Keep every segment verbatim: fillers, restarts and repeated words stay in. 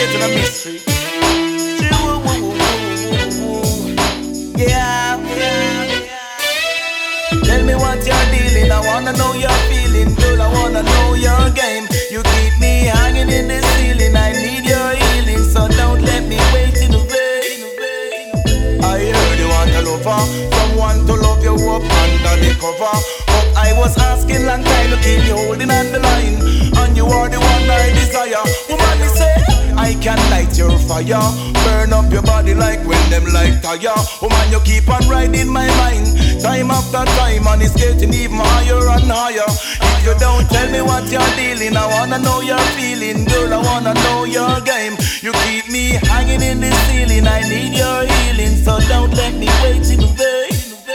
creating a mystery. Yeah, yeah, yeah. Tell me what you're dealing. I wanna know you're feeling. Girl, I wanna know your game. You keep me hanging in the ceiling. I need your healing, so don't let me wait in the vain. I heard you want a lover, someone to love you up under the cover. But I was asking long time to keep you holding on the line, and you are the one I desire. Woman, me say I can light your fire, burn up your body like when them like tire. Woman, you keep on riding my mind, time after time, and it's getting even higher and higher. If you don't tell me what you're dealing, I wanna know your feeling. Girl, I wanna know your game. You keep me hanging in the ceiling. I need your healing, so don't let me wait in vain.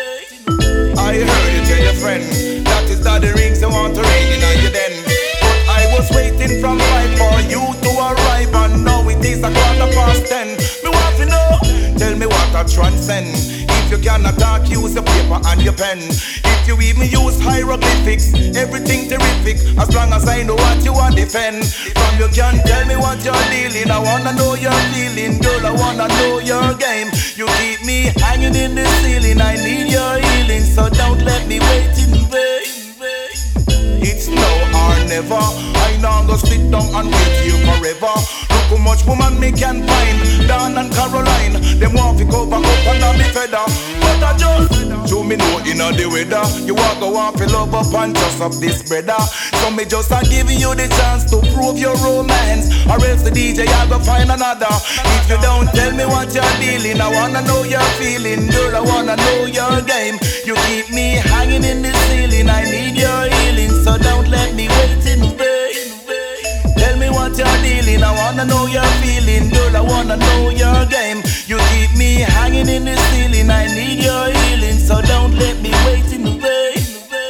I heard you tell your friend that is that the rings you want to ring in you then. But I was waiting from five for you to arrive, and now it is a quarter past ten. Me want to know, tell me what I transcend. If you cannot talk, use your paper and your pen. If you even use hieroglyphics, everything terrific, as long as I know what you want to defend. From you can tell me what you're dealing. I wanna know your feeling. Girl, I wanna know your game. You keep me hanging in the ceiling. I need your healing, so don't let me wait in vain. It's now or never. I now go sit down and wait you forever. Look how much woman me can find. Dan and Caroline, them want to cover up under me feather. But I just show me know inna the weather. You walk go want to love up and trust up this brother. So me just a give you the chance to prove your romance, or else the D J I go find another. If you don't tell me what you're dealing, I wanna know your feeling. Girl, I wanna know your game. You keep me hanging in the ceiling. I need your healing, so don't let me wait in vain. Tell me what you're dealing. I wanna know your feeling. Girl, I wanna know your game. You keep me hanging in the ceiling. I need your healing, so don't let me wait in vain.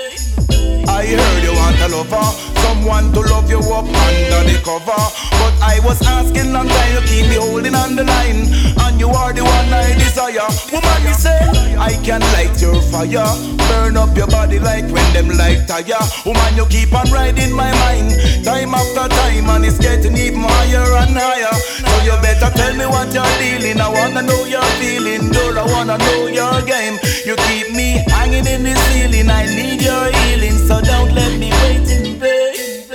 I heard you want a lover, someone to love you up under the cover. But I was asking long time to keep me holding on the line, and you are the one I desire. Woman, me say I can light your fire, burn up your body like when them like tire. Woman, you keep on riding my mind, time after time, and it's getting even higher and higher. So you better tell me what you're dealing. I wanna know your feeling. Girl, I wanna know your game. You keep me hanging in the ceiling. I need your healing, so don't let me wait in vain.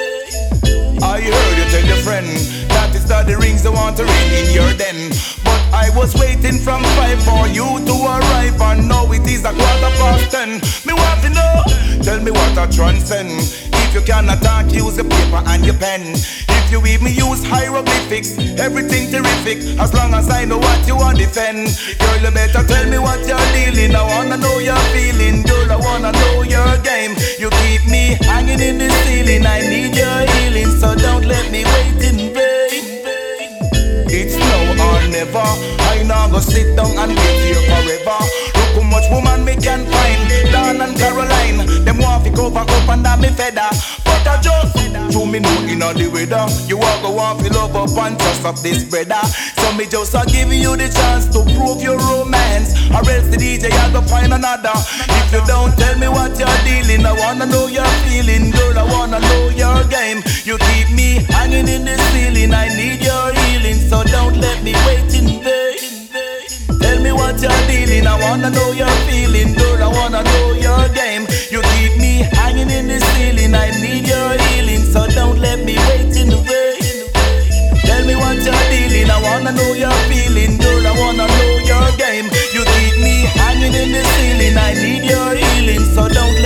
I heard you tell your friend that is that the rings they want to ring in your den. But I was waiting from five for you to arrive, and now it is a quarter past ten. Me want to know, tell me what I transcend. If you cannot talk, use your paper and your pen. If you even use hieroglyphics, everything terrific, as long as I know what you want to defend. Girl, you better tell me what you're dealing. I wanna know your feeling. Girl, I wanna know your game. You keep me hanging in the ceiling. I need your healing, so don't let me wait in vain. It's now or never. I now go sit down and wait here forever. Look how much woman me can find. Dan and Caroline, them want to cover up under me feather. But I just to me know inna the weather. You walk go want to love up and trust up this brother. So me just a give you the chance to prove your romance, or else the D J I go find another. If you don't tell me what you're dealing, I wanna know your feeling. Girl, I wanna know your game. You keep me hanging in the ceiling. I need your healing, so don't let me wait in vain. Tell me what you're dealing. I wanna know your feeling. Girl, I wanna know your game. You keep me hanging in the ceiling. I need your healing, so don't let me wait in vain. Tell me what you're dealing. I wanna know your feeling. Girl, I wanna know your game. You keep me hanging in the ceiling. I need your healing, so don't